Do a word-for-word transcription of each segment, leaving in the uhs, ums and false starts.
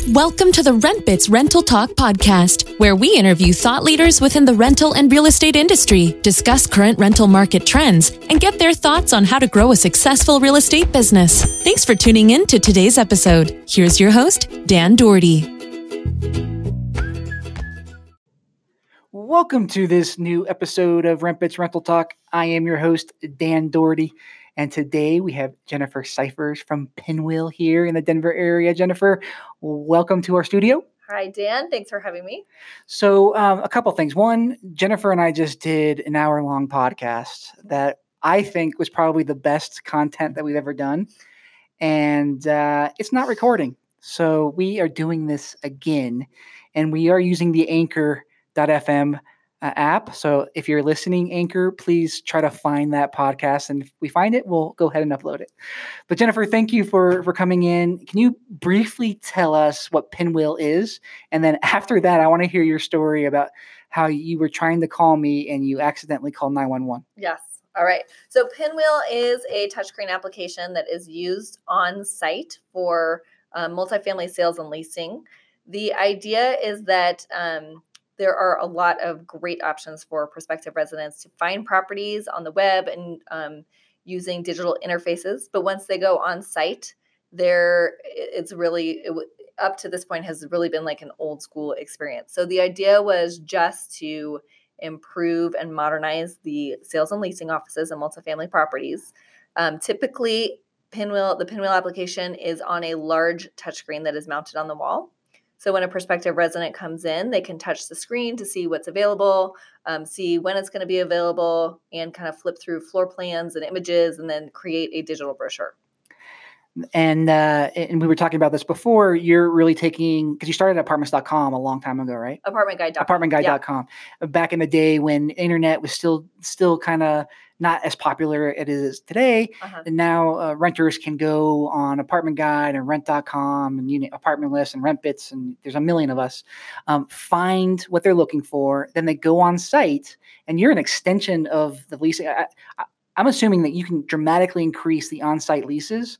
Welcome to the RentBits Rental Talk podcast, where we interview thought leaders within the rental and real estate industry, discuss current rental market trends, and get their thoughts on how to grow a successful real estate business. Thanks for tuning in to today's episode. Here's your host, Dan Doherty. Welcome to this new episode of RentBits Rental Talk. I am your host, Dan Doherty. And today we have Jennifer Cyphers from Pinwheel here in the Denver area. Jennifer, welcome to our studio. Hi, Dan. Thanks for having me. So um, a couple things. One, Jennifer and I just did an hour-long podcast that I think was probably the best content that we've ever done. And uh, it's not recording. So we are doing this again. And we are using the Anchor dot f m Uh, app. So if you're listening, Anchor, please try to find that podcast. And if we find it, we'll go ahead and upload it. But Jennifer, thank you for, for coming in. Can you briefly tell us what Pinwheel is? And then after that, I want to hear your story about how you were trying to call me and you accidentally called nine one one. Yes. All right. So Pinwheel is a touchscreen application that is used on site for um, multifamily sales and leasing. The idea is that um, there are a lot of great options for prospective residents to find properties on the web and um, using digital interfaces. But once they go on site, there it's really it, up to this point has really been like an old school experience. So the idea was just to improve and modernize the sales and leasing offices and multifamily properties. Um, typically, Pinwheel the Pinwheel application is on a large touchscreen that is mounted on the wall. So when a prospective resident comes in, they can touch the screen to see what's available, um, see when it's going to be available, and kind of flip through floor plans and images and then create a digital brochure. And uh, and we were talking about this before. You're really taking, because you started at apartments dot com a long time ago, right? apartment guide dot com. apartment guide dot com. Yeah. Back in the day when internet was still still kind of not as popular as it is today. Uh-huh. And now uh, renters can go on Apartment Guide and rent dot com and Unit Apartment List and RentBits, and there's a million of us, um, find what they're looking for. Then they go on site, and you're an extension of the leasing. I, I, I'm assuming that you can dramatically increase the on-site leases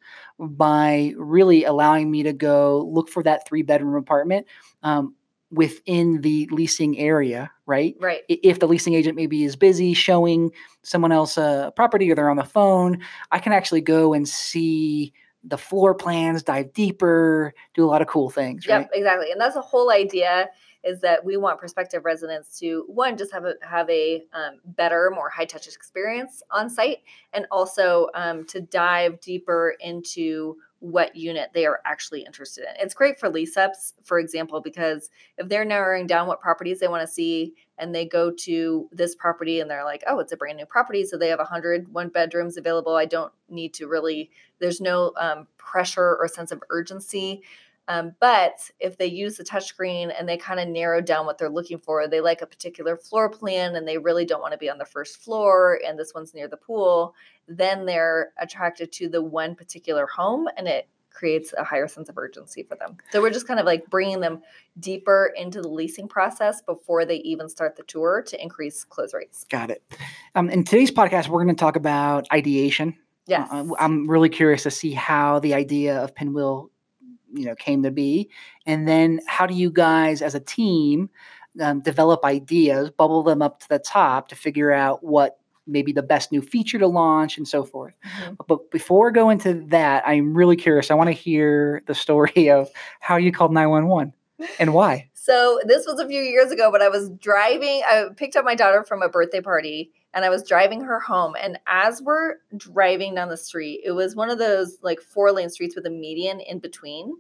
by really allowing me to go look for that three-bedroom apartment um, within the leasing area, right? Right. If the leasing agent maybe is busy showing someone else a property or they're on the phone, I can actually go and see the floor plans, dive deeper, do a lot of cool things, right? Yep, exactly. And that's the whole idea, is that we want prospective residents to, one, just have a have a um, better, more high-touch experience on site, and also um, to dive deeper into what unit they are actually interested in. It's great for lease-ups, for example, because if they're narrowing down what properties they want to see and they go to this property and they're like, oh, it's a brand new property, so they have one hundred one bedrooms available. I don't need to really, there's no um, pressure or sense of urgency. Um, but if they use the touchscreen and they kind of narrow down what they're looking for, they like a particular floor plan and they really don't want to be on the first floor and this one's near the pool, then they're attracted to the one particular home and it creates a higher sense of urgency for them. So we're just kind of like bringing them deeper into the leasing process before they even start the tour to increase close rates. Got it. Um, in today's podcast, we're going to talk about ideation. Yes. Uh, I'm really curious to see how the idea of Pinwheel you know, came to be. And then how do you guys as a team um, develop ideas, bubble them up to the top to figure out what maybe the best new feature to launch and so forth. Mm-hmm. But before going into that, I'm really curious. I want to hear the story of how you called nine one one and why. So this was a few years ago, but I was driving, I picked up my daughter from a birthday party and I was driving her home. And as we're driving down the street, it was one of those like four lane streets with a median in between.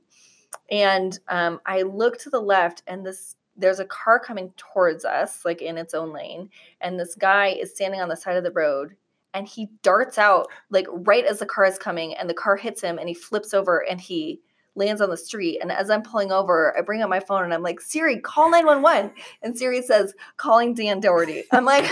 And um, I looked to the left and this, there's a car coming towards us, like in its own lane. And this guy is standing on the side of the road and he darts out like right as the car is coming and the car hits him and he flips over and he lands on the street. And as I'm pulling over, I bring up my phone and I'm like, Siri, call nine one one. And Siri says, calling Dan Doherty. I'm like,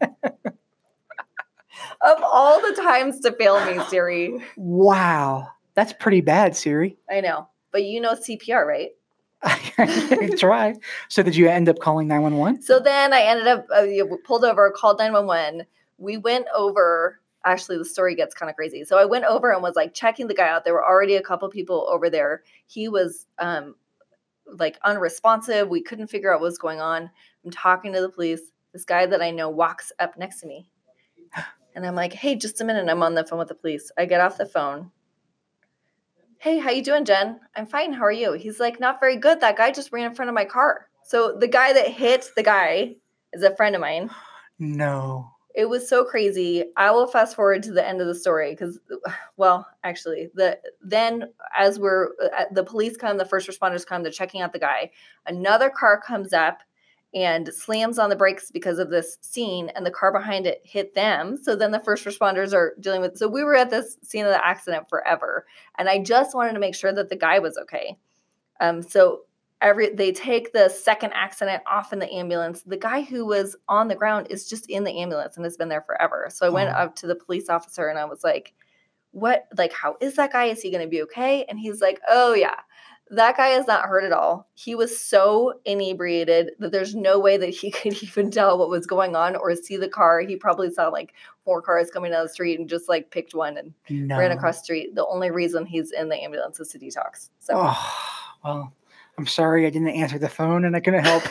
of all the times to fail me, Siri. Wow. That's pretty bad, Siri. I know. But you know C P R, right? I tried. So did you end up calling nine one one? So then I ended up, uh, pulled over, called nine one one. We went over. Actually, the story gets kind of crazy. So I went over and was like checking the guy out. There were already a couple people over there. He was um, like unresponsive. We couldn't figure out what was going on. I'm talking to the police. This guy that I know walks up next to me. And I'm like, hey, just a minute. I'm on the phone with the police. I get off the phone. Hey, how you doing, Jen? I'm fine. How are you? He's like, not very good. That guy just ran in front of my car. So the guy that hit the guy is a friend of mine. No. It was so crazy. I will fast forward to the end of the story because, well, actually, the then as we're uh, the police come, the first responders come, they're checking out the guy. Another car comes up and slams on the brakes because of this scene, and the car behind it hit them. So then the first responders are dealing with. So we were at this scene of the accident forever, and I just wanted to make sure that the guy was okay. Um, so. Every they take the second accident off in the ambulance. The guy who was on the ground is just in the ambulance and has been there forever. So I went Oh. up to the police officer and I was like, what, like, how is that guy? Is he going to be okay? And he's like, oh yeah, that guy is not hurt at all. He was so inebriated that there's no way that he could even tell what was going on or see the car. He probably saw like four cars coming down the street and just like picked one and No. ran across the street. The only reason he's in the ambulance is to detox. So. Oh, well, I'm sorry I didn't answer the phone and I couldn't help.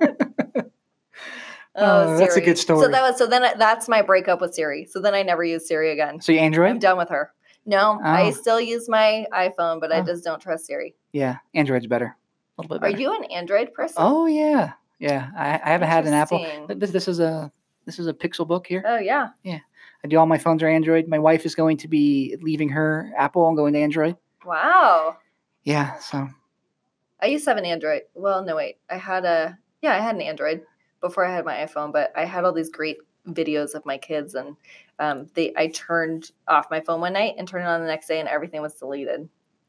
Oh, that's a Siri. good story. So that was so then I, that's my breakup with Siri. So then I never use Siri again. So you Android? I'm done with her. No, I Oh. still use my iPhone, but I Oh. just don't trust Siri. Yeah, Android's better. A little bit Are better. you an Android person? Oh yeah, yeah. I, I haven't had an Apple. Interesting. This, this is a this is a Pixel book here. Oh yeah. I do all my phones are Android. My wife is going to be leaving her Apple and going to Android. Wow. Yeah, so I used to have an Android. Well, no wait. I had a yeah, I had an Android before I had my iPhone, but I had all these great videos of my kids and um, they I turned off my phone one night and turned it on the next day and everything was deleted.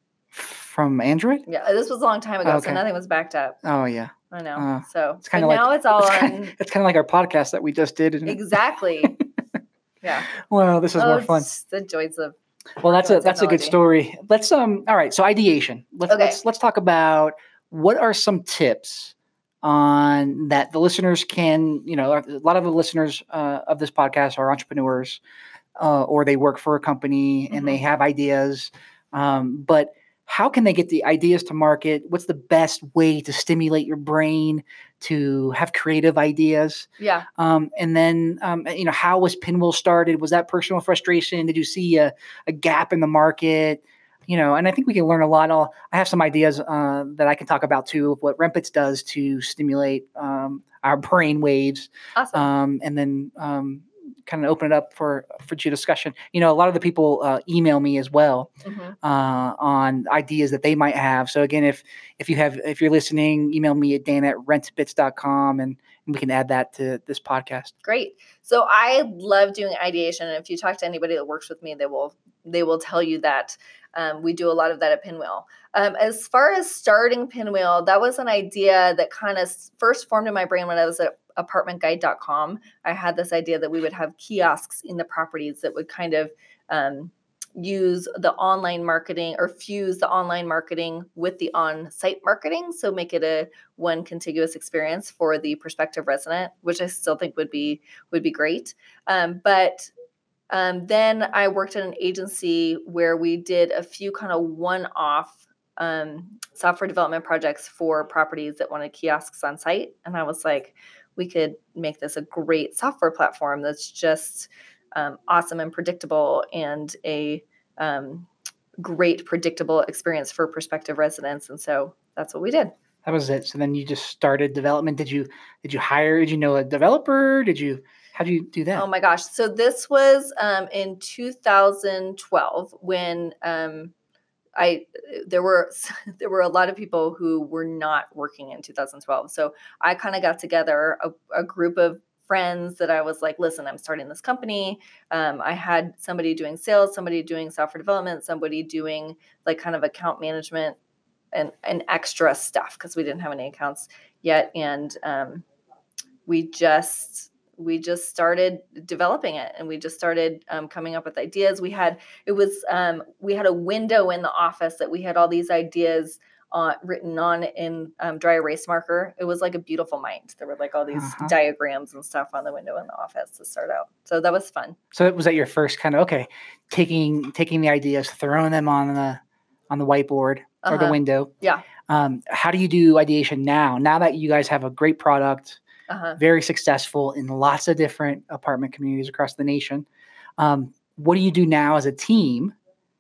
from Android. Yeah, this was a long time ago, Okay. so nothing was backed up. Oh yeah, I know. Uh, so it's but kinda like- now it's all it's on kind, it's kind of like our podcast that we just did. Isn't it? exactly. Yeah. Well, this is Oh, more fun. it's The joys of Well, that's a Doing that's a good technology. story. Let's um. All right, so ideation. Let's Okay. let's let's talk about what are some tips on that the listeners can, you know, a lot of the listeners uh, of this podcast are entrepreneurs, uh, or they work for a company and they Mhm. have ideas, um, but how can they get the ideas to market? What's the best way to stimulate your brain to have creative ideas? yeah. Um, and then, um, you know, how was Pinwheel started? Was that personal frustration? Did you see a, a gap in the market? You know, and I think we can learn a lot. I'll, I have some ideas uh, that I can talk about too of what Rempitz does to stimulate um, our brain waves, Awesome. um, and then um, kind of open it up for for your discussion. You know, a lot of the people uh, email me as well Mhm. uh, on ideas that they might have. So again, if if you have if you're listening, email me at dan at rentbits dot com and, and we can add that to this podcast. Great. So I love doing ideation. And if you talk to anybody that works with me, they will they will tell you that um, we do a lot of that at Pinwheel. Um, as far as starting Pinwheel, that was an idea that kind of first formed in my brain when I was at apartment guide dot com. I had this idea that we would have kiosks in the properties that would kind of um, use the online marketing or fuse the online marketing with the on-site marketing. So make it a one contiguous experience for the prospective resident, which I still think would be would be great. Um, but um, then I worked at an agency where we did a few kind of one-off um, software development projects for properties that wanted kiosks on site. And I was like, we could make this a great software platform that's just um, awesome and predictable and a um, great predictable experience for prospective residents. And so that's what we did. That was it. So then you just started development. Did you did you hire? Did you know a developer? Did you how do you do that? Oh my gosh. So this was um, in two thousand twelve when um, I there were there were a lot of people who were not working in two thousand twelve. So I kind of got together a, a group of friends that I was like, listen, I'm starting this company. Um, I had somebody doing sales, somebody doing software development, somebody doing like kind of account management and, and extra stuff because we didn't have any accounts yet. And um, we just we just started developing it and we just started um, coming up with ideas. We had it was um, we had a window in the office that we had all these ideas Uh, written on in um, dry erase marker. It was like a beautiful mind. There were like all these Uh-huh. diagrams and stuff on the window in the office to start out. So that was fun. So it was that your first kind of okay, taking taking the ideas, throwing them on the on the whiteboard or the Uh-huh. window. Yeah. Um, how do you do ideation now? Now that you guys have a great product, Uh-huh. very successful in lots of different apartment communities across the nation, um, what do you do now as a team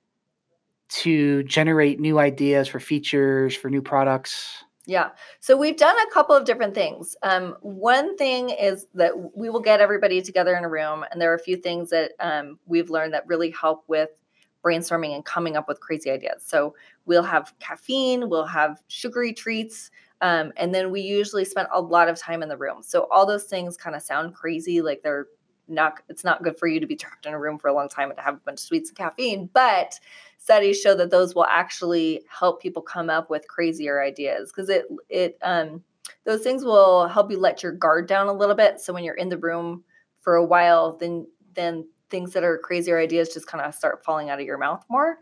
to generate new ideas for features, for new products? Yeah. So we've done a couple of different things. Um, one thing is that we will get everybody together in a room, and there are a few things that um, we've learned that really help with brainstorming and coming up with crazy ideas. So we'll have caffeine, we'll have sugary treats, um, and then we usually spend a lot of time in the room. So all those things kind of sound crazy, like they're not, it's not good for you to be trapped in a room for a long time and to have a bunch of sweets and caffeine, but studies show that those will actually help people come up with crazier ideas, because it, it, um, those things will help you let your guard down a little bit. So when you're in the room for a while, then, then things that are crazier ideas just kind of start falling out of your mouth more.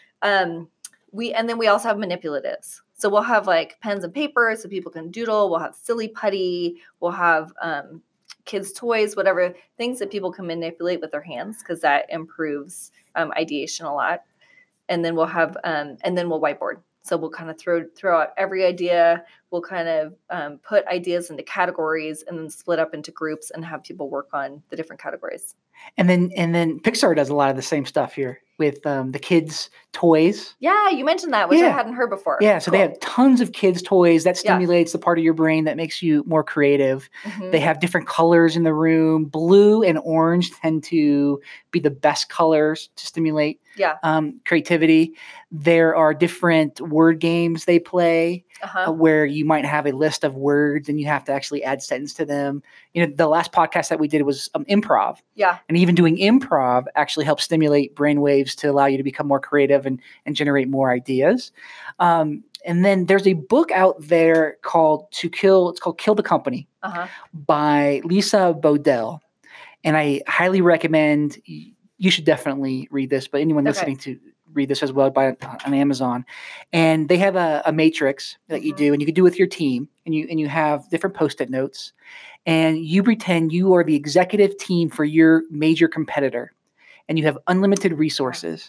Um, we, and then we also have manipulatives. So we'll have like pens and paper so people can doodle. We'll have silly putty. We'll have, um, kids' toys, whatever, things that people can manipulate with their hands, because that improves um, ideation a lot. And then we'll have, um, and then we'll whiteboard. So we'll kind of throw throw out every idea. We'll kind of um, put ideas into categories and then split up into groups and have people work on the different categories. And then and then Pixar does a lot of the same stuff here with um, the kids' toys. Yeah, you mentioned that, which Yeah. I hadn't heard before. Yeah, so Cool. they have tons of kids' toys that Yeah. stimulates the part of your brain that makes you more creative. Mhm. They have different colors in the room. Blue and orange tend to be the best colors to stimulate Yeah. um, creativity. There are different word games they play. Uh-huh. Uh, where you might have a list of words and you have to actually add sentence to them. You know, the last podcast that we did was um, improv. Yeah. And even doing improv actually helps stimulate brain waves to allow you to become more creative and, and generate more ideas. Um, and then there's a book out there called To Kill, it's called Kill the Company Uh-huh. by Lisa Bodell. And I highly recommend, you should definitely read this, but anyone Okay. listening to read this as well by on Amazon. And they have a, a matrix that you Mhm. do, and you can do with your team, and you and you have different post-it notes, and you pretend you are the executive team for your major competitor, and you have unlimited resources,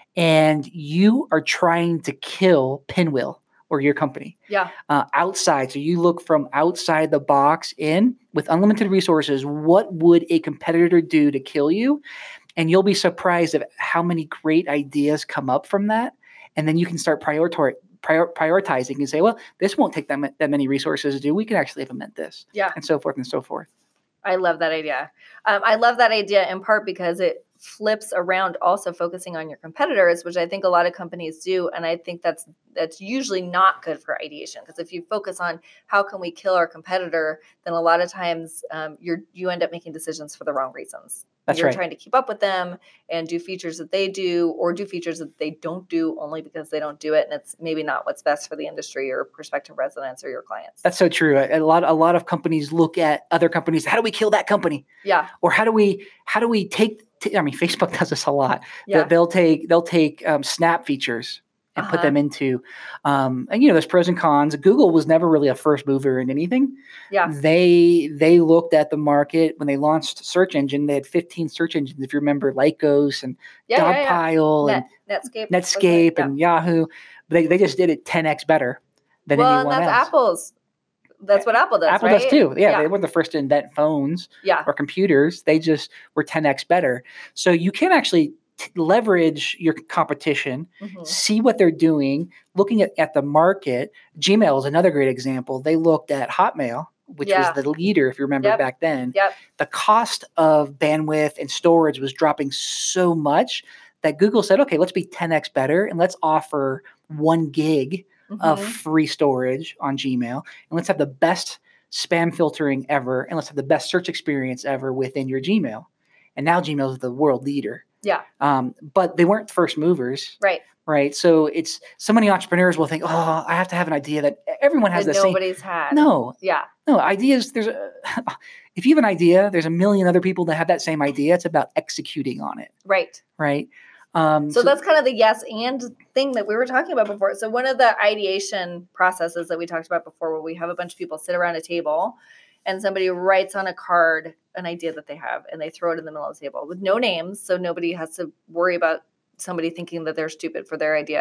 and you are trying to kill Pinwheel or your company Yeah. uh, outside. So you look from outside the box in with unlimited resources. What would a competitor do to kill you? And you'll be surprised at how many great ideas come up from that. And then you can start prioritor- prior- prioritizing and say, well, this won't take that, m- that many resources to do. We can actually implement this. Yeah. And so forth and so forth. I love that idea. Um, I love that idea in part because it flips around also focusing on your competitors, which I think a lot of companies do. And I think that's that's usually not good for ideation, because if you focus on how can we kill our competitor, then a lot of times um, you're you end up making decisions for the wrong reasons. That's You're right. trying to keep up with them and do features that they do, or do features that they don't do only because they don't do it, and it's maybe not what's best for the industry or prospective residents or your clients. That's so true. A, a lot, a lot of companies look at other companies. How do we kill that company? Yeah. Or how do we, how do we take? T- I mean, Facebook does this a lot. Yeah. They'll take, they'll take um, Snap features and put Uh-huh. them into, um, and you know, there's pros and cons. Google was never really a first mover in anything. Yeah. They they looked at the market when they launched search engine. They had fifteen search engines, if you remember, Lycos and Yeah. yeah, yeah. Dogpile Net, and Netscape. Netscape Yeah. and Yahoo. But they, they just did it ten x better than Well, and anyone that's else. Apple's. That's what Apple does, Apple right? does too. Yeah, Yeah. they weren't the first to invent phones Yeah. or computers. They just were ten x better. So you can actually t- leverage your competition, Mhm. see what they're doing, looking at, at the market. Gmail is another great example. They looked at Hotmail, which Yeah. was the leader, if you remember Yep. back then. Yep. The cost of bandwidth and storage was dropping so much that Google said, okay, let's be ten x better and let's offer one gig of Mhm. free storage on Gmail. And let's have the best spam filtering ever. And let's have the best search experience ever within your Gmail. And now Gmail is the world leader. Yeah. Um, but they weren't first movers. Right. Right. So it's so many entrepreneurs will think, oh, I have to have an idea that everyone has That the same. nobody's had. No, Yeah. no ideas. There's a, if you have an idea, there's a million other people that have that same idea. It's about executing on it. Right. Right. Um, So that's kind of the yes and thing that we were talking about before. So one of the ideation processes that we talked about before, where we have a bunch of people sit around a table and somebody writes on a card an idea that they have and they throw it in the middle of the table with no names. So nobody has to worry about somebody thinking that they're stupid for their idea.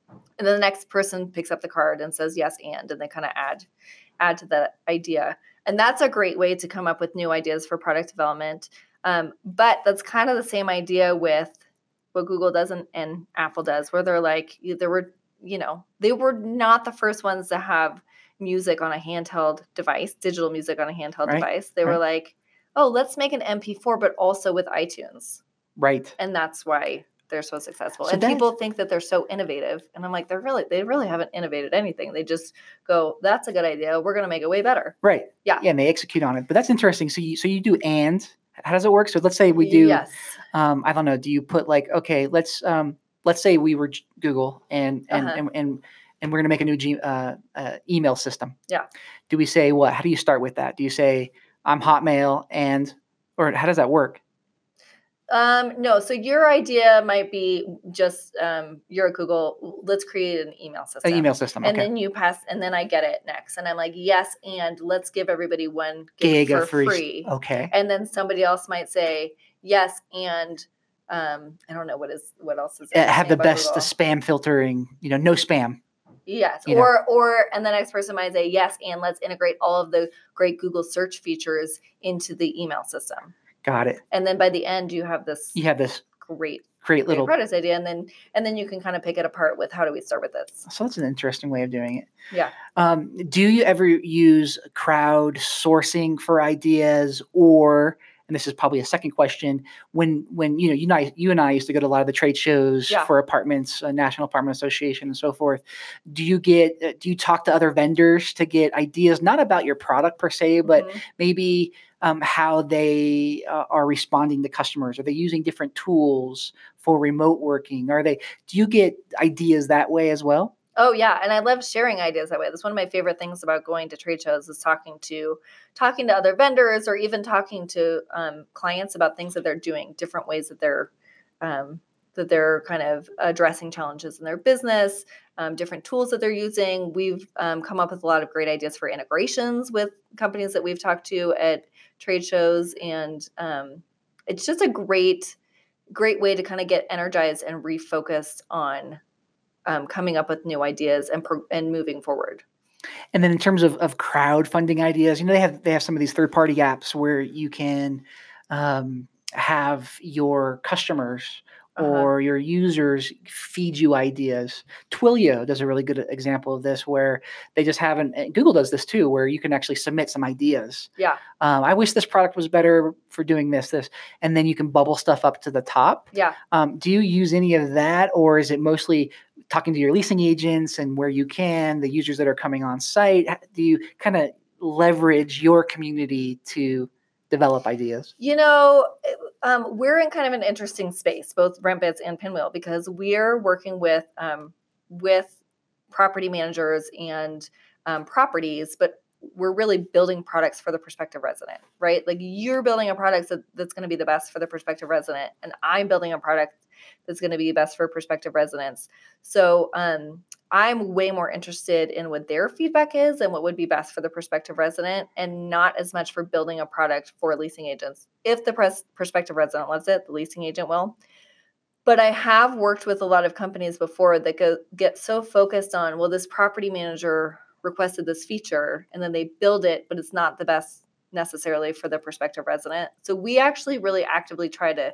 And then the next person picks up the card and says yes and, and they kind of add add to the idea. And that's a great way to come up with new ideas for product development. Um, but that's kind of the same idea with what Google does and, and Apple does, where they're like, there were, you know, they were not the first ones to have music on a handheld device, digital music on a handheld Right. device. They Right. were like, oh, let's make an M P four, but also with iTunes. Right. And that's why they're so successful. So and that- people think that they're so innovative. And I'm like, they're really, they really haven't innovated anything. They just go, that's a good idea. We're going to make it way better. Right. Yeah. Yeah. And they execute on it. But that's interesting. So you, so you do and how does it work? So let's say we do, Yes. um, I don't know, do you put like, okay, let's, um, let's say we were G- Google and, and, Uh-huh. and, and, and we're going to make a new G, uh, uh, email system. Yeah. Do we say what? How do you start with that? Do you say I'm Hotmail and, or how does that work? Um, no, so your idea might be just um, you're at Google. Let's create an email system. An email system. And Okay. then you pass, and then I get it next, and I'm like, yes, and let's give everybody one gig, Gig for of free. free. Okay. And then somebody else might say, yes, and um, I don't know what is what else is Uh, it have the about best the Google? spam filtering, you know, no spam. Yes, you know. or or and the next person might say yes, and let's integrate all of the great Google search features into the email system. Got it. And then by the end, you have this You have this great great great little, product idea, and then and then you can kind of pick it apart with how do we start with this? so that's an interesting way of doing it. Yeah. Um, do you ever use crowd sourcing for ideas, or, and this is probably a second question, when when you know you and I, you and I used to go to a lot of the trade shows Yeah. for apartments, uh, National Apartment Association, and so forth. Do you get uh, do you talk to other vendors to get ideas, not about your product per se, but Mhm. maybe um, how they uh, are responding to customers? Are they using different tools for remote working? Are they? Do you get ideas that way as well? Oh yeah, and I love sharing ideas that way. That's one of my favorite things about going to trade shows is talking to talking to other vendors or even talking to um, clients about things that they're doing, different ways that they're um, that they're kind of addressing challenges in their business, um, different tools that they're using. We've um, come up with a lot of great ideas for integrations with companies that we've talked to at trade shows, and um, it's just a great, great way to kind of get energized and refocused on um, coming up with new ideas and pro- and moving forward. And then in terms of, of crowdfunding ideas, you know, they have they have some of these third party apps where you can um, have your customers Uh-huh. or your users feed you ideas. Twilio does a really good example of this, where they just have an, and Google does this too, where you can actually submit some ideas. Yeah, Um, I wish this product was better for doing this, this, and then you can bubble stuff up to the top. yeah. Um, do you use any of that, or is it mostly talking to your leasing agents and where you can, the users that are coming on site? H- Do you kind of leverage your community to develop ideas? You know, it- um, we're in kind of an interesting space, both RentBits and Pinwheel, because we're working with um, with property managers and um, properties, but we're really building products for the prospective resident, right? Like you're building a product that, that's going to be the best for the prospective resident, and I'm building a product that's going to be best for prospective residents. So um, I'm way more interested in what their feedback is and what would be best for the prospective resident, and not as much for building a product for leasing agents. If the pres- prospective resident loves it, the leasing agent will. But I have worked with a lot of companies before that go, get so focused on, well, this property manager requested this feature, and then they build it, but it's not the best necessarily for the prospective resident. So we actually really actively try to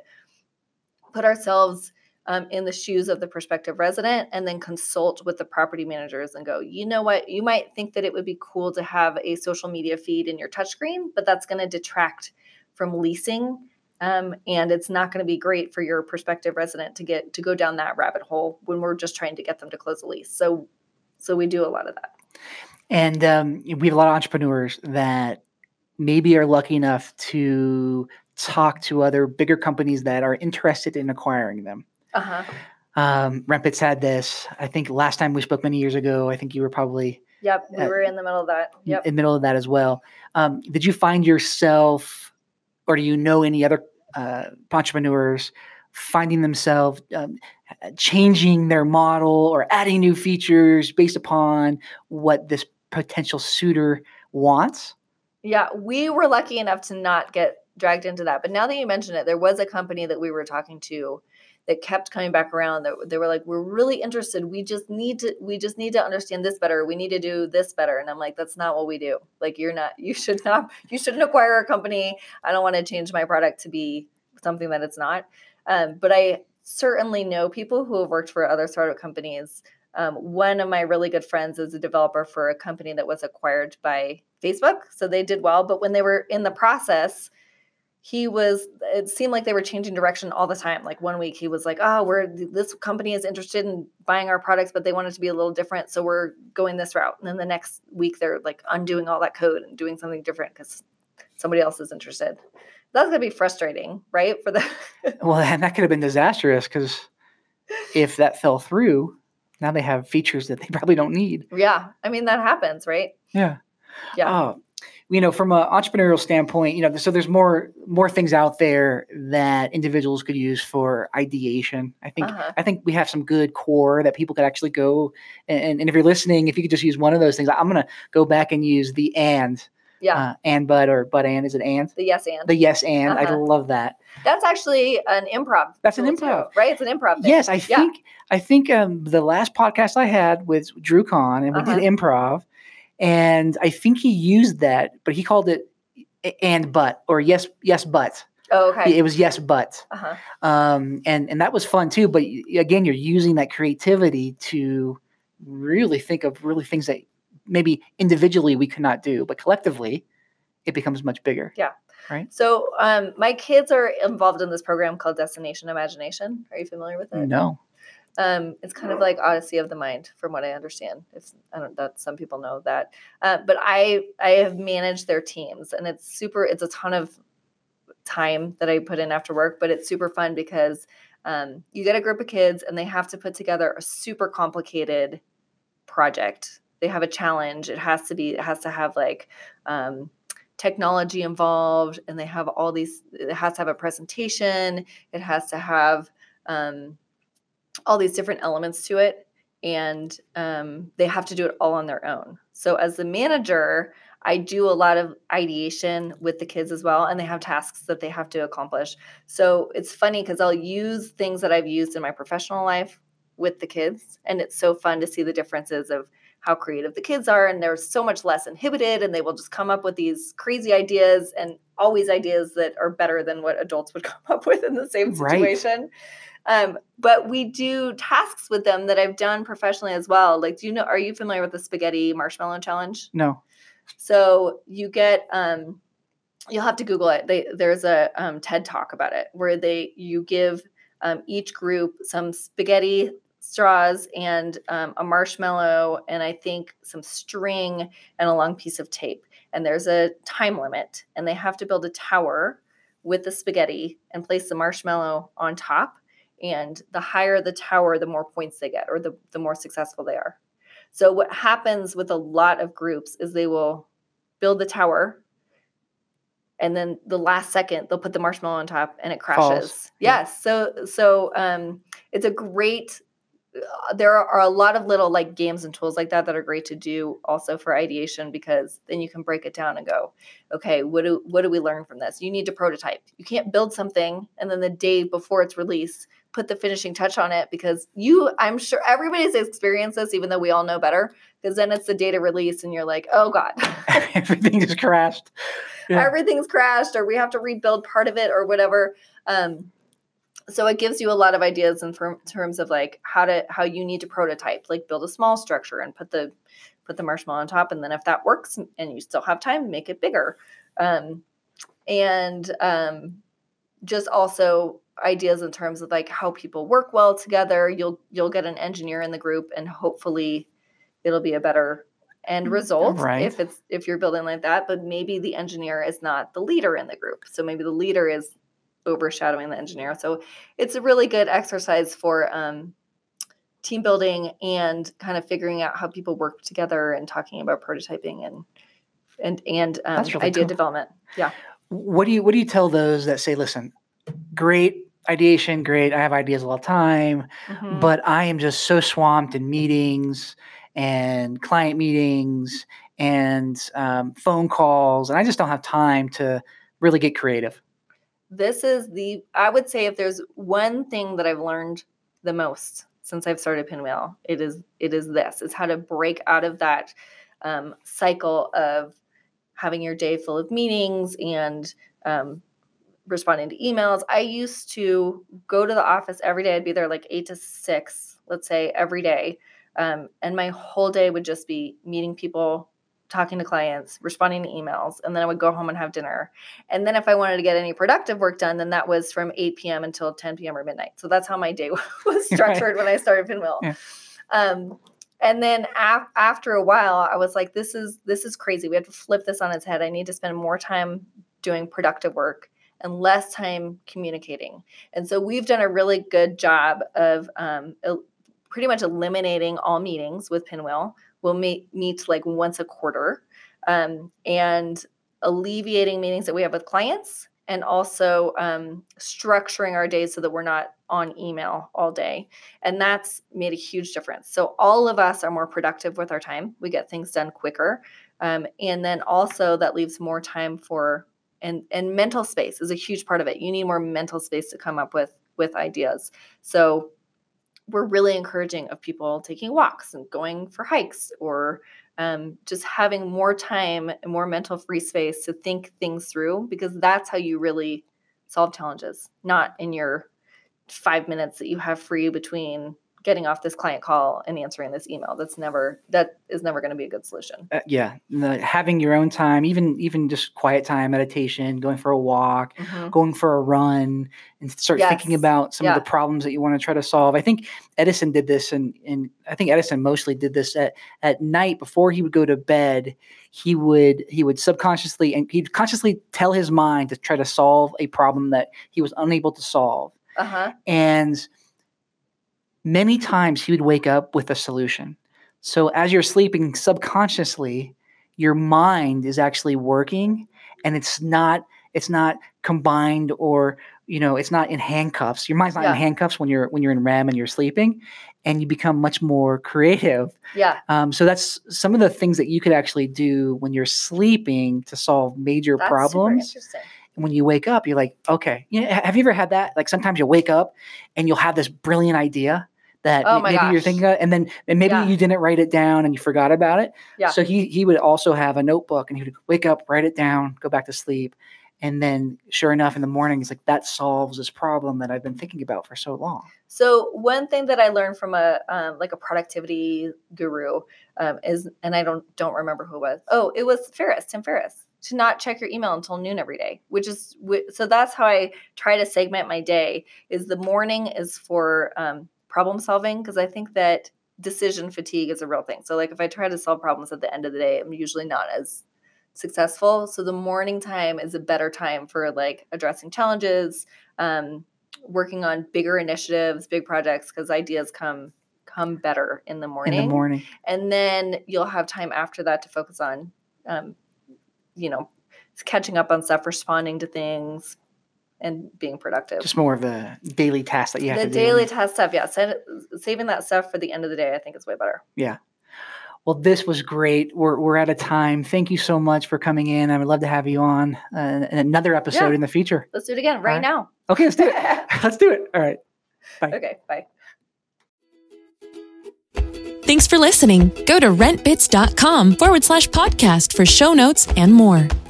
put ourselves um, in the shoes of the prospective resident and then consult with the property managers and go, you know what, you might think that it would be cool to have a social media feed in your touchscreen, but that's going to detract from leasing. Um, and it's not going to be great for your prospective resident to get to go down that rabbit hole when we're just trying to get them to close a lease. So, so we do a lot of that. And um, we have a lot of entrepreneurs that maybe are lucky enough to talk to other bigger companies that are interested in acquiring them. Uh-huh. Um, RentBits had this. I think last time we spoke many years ago, I think you were probably Yep. We Uh, were in the middle of that. Yep. in the middle of that as well. Um, did you find yourself, or do you know any other uh, entrepreneurs finding themselves um, changing their model or adding new features based upon what this potential suitor wants? Yeah, we were lucky enough to not get dragged into that. But now that you mention it, there was a company that we were talking to that kept coming back around. That they were like, we're really interested. We just need to, we just need to understand this better. We need to do this better. And I'm like, that's not what we do. Like, you're not, you should not, you shouldn't acquire a company. I don't want to change my product to be something that it's not. Um, but I certainly know people who have worked for other startup companies. Um, one of my really good friends is a developer for a company that was acquired by Facebook. So they did well. But when they were in the process, he was, it seemed like they were changing direction all the time. Like one week he was like, oh, we're, this company is interested in buying our products, but they want it to be a little different. So we're going this route. And then the next week they're like undoing all that code and doing something different because somebody else is interested. That's going to be frustrating, right? For the Well, and that could have been disastrous because if that fell through, now they have features that they probably don't need. Yeah. I mean, that happens, right? Yeah. Yeah. Uh, you know, from an entrepreneurial standpoint, you know, so there's more more things out there that individuals could use for ideation. I think Uh-huh. I think we have some good core that people could actually go and, and if you're listening, if you could just use one of those things, I'm gonna go back and use the and Yeah. uh, and but or but and is it and The yes and. the yes and I Uh-huh. love that. That's actually an improv. That's an tool improv. too, right? It's an improv thing. Yes, I Yeah. think I think um, the last podcast I had with Drew Kahn and we Uh-huh. did improv, and I think he used that, but he called it a- and but or yes yes but. Oh, okay. It was yes but, Uh-huh. um, and and that was fun too. But y- again, you're using that creativity to really think of really things that maybe individually we could not do, but collectively it becomes much bigger. Yeah. Right. So um, my kids are involved in this program called Destination Imagination. Are you familiar with it? No. Um, it's kind of like Odyssey of the Mind, from what I understand. If I don't, that some people know that, uh, but I I have managed their teams, and it's super. It's a ton of time that I put in after work, but it's super fun because um, you get a group of kids, and they have to put together a super complicated project. They have a challenge. It has to be. It has to have like um, technology involved, and they have all these. It has to have a presentation. It has to have um, all these different elements to it, and um, they have to do it all on their own. So as the manager, I do a lot of ideation with the kids as well, and they have tasks that they have to accomplish. So it's funny because I'll use things that I've used in my professional life with the kids, and it's so fun to see the differences of how creative the kids are, and they're so much less inhibited, and they will just come up with these crazy ideas, and always ideas that are better than what adults would come up with in the same situation. Right. Um, but we do tasks with them that I've done professionally as well. Like, do you know, are you familiar with the spaghetti marshmallow challenge? No. So you get, um, you'll have to Google it. They, there's a um, TED Talk about it where they, you give um, each group some spaghetti straws and um, a marshmallow and I think some string and a long piece of tape. And there's a time limit, and they have to build a tower with the spaghetti and place the marshmallow on top. And the higher the tower, the more points they get, or the, the more successful they are. So what happens with a lot of groups is they will build the tower, and then the last second they'll put the marshmallow on top and it crashes. Falls. Yes. So so um, it's a great. Uh, there are a lot of little like games and tools like that that are great to do also for ideation, because then you can break it down and go, okay, what do what do we learn from this? You need to prototype. You can't build something and then the day before it's released, put the finishing touch on it, because you, I'm sure everybody's experienced this, even though we all know better, because then it's the data release and you're like, oh God, everything just crashed. Yeah. Everything's crashed, or we have to rebuild part of it or whatever. Um, So it gives you a lot of ideas in firm, terms of like how to how you need to prototype, like build a small structure and put the put the marshmallow on top, and then if that works and you still have time, make it bigger, um, and um, just also ideas in terms of like how people work well together. You'll you'll get an engineer in the group, and hopefully it'll be a better end result right. if it's if you're building like that. But maybe the engineer is not the leader in the group, so maybe the leader is overshadowing the engineer. So it's a really good exercise for um, team building and kind of figuring out how people work together and talking about prototyping and and and um, really idea cool. development. Yeah. What do you what do you tell those that say, listen, great ideation, great, I have ideas all the time, Mm-hmm. but I am just so swamped in meetings and client meetings and um, phone calls, and I just don't have time to really get creative. this is the, I would say if there's one thing that I've learned the most since I've started Pinwheel, it is, it is this, it's how to break out of that um, cycle of having your day full of meetings and um, responding to emails. I used to go to the office every day. I'd be there like eight to six, let's say, every day. Um, and my whole day would just be meeting people, talking to clients, responding to emails, and then I would go home and have dinner. And then if I wanted to get any productive work done, then that was from eight p.m. until ten p.m. or midnight. So that's how my day was structured when I started Pinwheel. Yeah. Um, and then af- after a while, I was like, this is this is crazy. We have to flip this on its head. I need to spend more time doing productive work and less time communicating. And so we've done a really good job of um, el- pretty much eliminating all meetings with Pinwheel. We'll meet, meet like once a quarter um, and alleviating meetings that we have with clients, and also um, structuring our days so that we're not on email all day. And that's made a huge difference. So all of us are more productive with our time. We get things done quicker. Um, and then also that leaves more time for, and, and mental space is a huge part of it. You need more mental space to come up with, with ideas. So we're really encouraging of people taking walks and going for hikes, or um, just having more time and more mental free space to think things through, because that's how you really solve challenges, not in your five minutes that you have free between getting off this client call and answering this email. That's never, that is never going to be a good solution. Uh, yeah. The, having your own time, even, even just quiet time, meditation, going for a walk, mm-hmm. going for a run, and start yes. thinking about some yeah. of the problems that you want to try to solve. I think Edison did this, and, and I think Edison mostly did this at, at night before he would go to bed. He would, he would subconsciously, and he'd consciously tell his mind to try to solve a problem that he was unable to solve. Uh-huh. And many times he would wake up with a solution. So as you're sleeping subconsciously, your mind is actually working, and it's not, it's not combined, or, you know, it's not in handcuffs. Your mind's not yeah. in handcuffs when you're, when you're in R E M and you're sleeping, and you become much more creative. Yeah. Um, so that's some of the things that you could actually do when you're sleeping to solve major that's problems. Super interesting. And when you wake up, you're like, okay, you know, have you ever had that? Like sometimes you wake up and you'll have this brilliant idea that oh maybe gosh. you're thinking of, and then and maybe yeah. you didn't write it down and you forgot about it. Yeah. So he he would also have a notebook, and he would wake up, write it down, go back to sleep. And then sure enough, in the morning, he's like, that solves this problem that I've been thinking about for so long. So one thing that I learned from a um, like a productivity guru um, is, and I don't don't remember who it was. Oh, it was Ferriss, Tim Ferriss. To not check your email until noon every day, which is, so that's how I try to segment my day, is the morning is for um, problem solving, because I think that decision fatigue is a real thing. So like if I try to solve problems at the end of the day, I'm usually not as successful. So the morning time is a better time for like addressing challenges, um, working on bigger initiatives, big projects, because ideas come come better in the morning. In the morning. And then you'll have time after that to focus on um, you know, catching up on stuff, responding to things, and being productive. Just more of the daily task that you have the to do. The daily task stuff, yeah. Send, saving that stuff for the end of the day, I think, is way better. Yeah. Well, this was great. We're we're out of time. Thank you so much for coming in. I would love to have you on uh, in another episode yeah. in the future. Let's do it again right, right. now. Okay, let's do it. Let's do it. All right. Bye. Okay, bye. Thanks for listening. Go to rentbits.com forward slash podcast for show notes and more.